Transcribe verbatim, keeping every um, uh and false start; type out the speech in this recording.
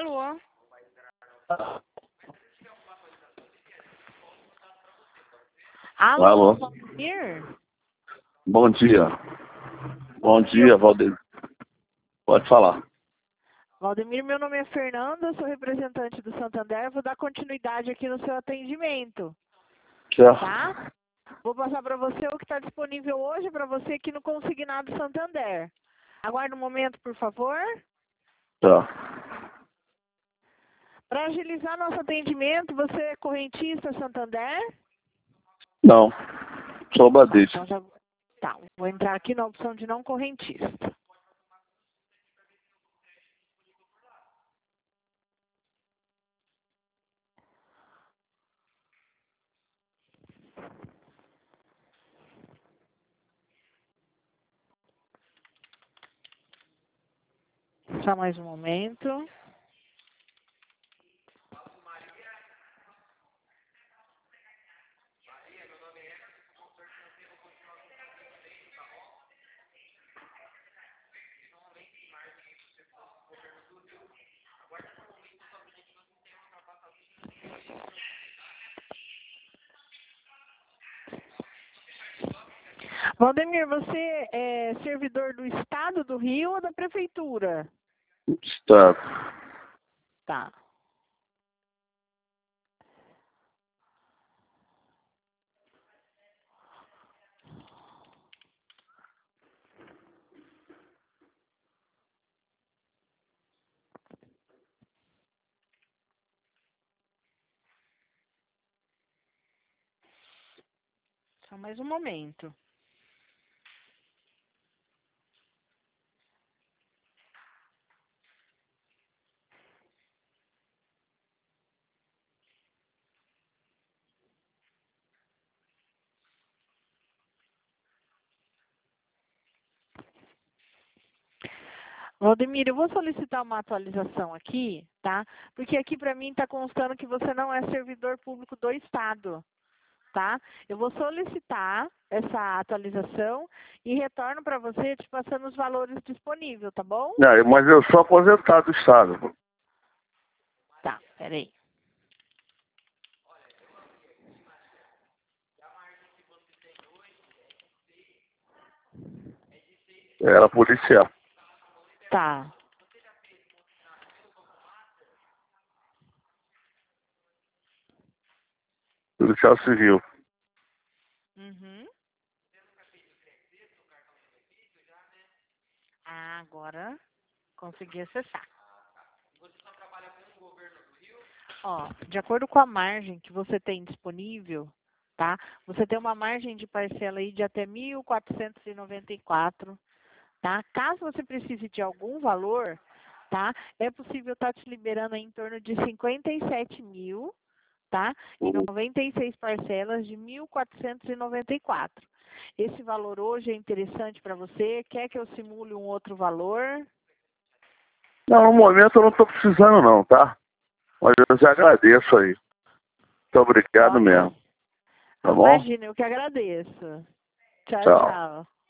Alô? Alô, Alô. Valdemir? Bom dia. Bom dia, Valdemir. Pode falar. Valdemir, meu nome é Fernanda, sou representante do Santander, vou dar continuidade aqui no seu atendimento, Certo. tá? Vou passar para você o que está disponível hoje para você aqui no Consignado Santander. Aguarde um momento, por favor. Tá. Para agilizar nosso atendimento, você é correntista Santander? Não. Sou Badista. Então já... Tá, vou entrar aqui na opção de não correntista. Só mais um momento. Valdemir, você é servidor do Estado do Rio ou da Prefeitura? Está. Tá. Só mais um momento. Valdemir, eu vou solicitar uma atualização aqui, tá? Porque aqui para mim está constando que você não é servidor público do Estado, tá? Eu vou solicitar essa atualização e retorno para você te passando os valores disponíveis, tá bom? Não, mas eu sou aposentado do Estado. Tá, peraí. Era policial. Tá. Policial civil. Uhum. Ah, agora consegui acessar. Ó, de acordo com a margem que você tem disponível, tá? Você tem uma margem de parcela aí de até mil quatrocentos e noventa e quatro, tá? Caso você precise de algum valor, tá? É possível estar te liberando aí em torno de cinquenta e sete mil, tá? E noventa e seis parcelas de mil quatrocentos e noventa e quatro. Esse valor hoje é interessante para você? Quer que eu simule um outro valor? Não, no momento eu não estou precisando não, tá? Mas eu já agradeço aí. Muito obrigado Ok. mesmo. Tá bom? Imagina, eu que agradeço. Tchau, Tchau. tchau.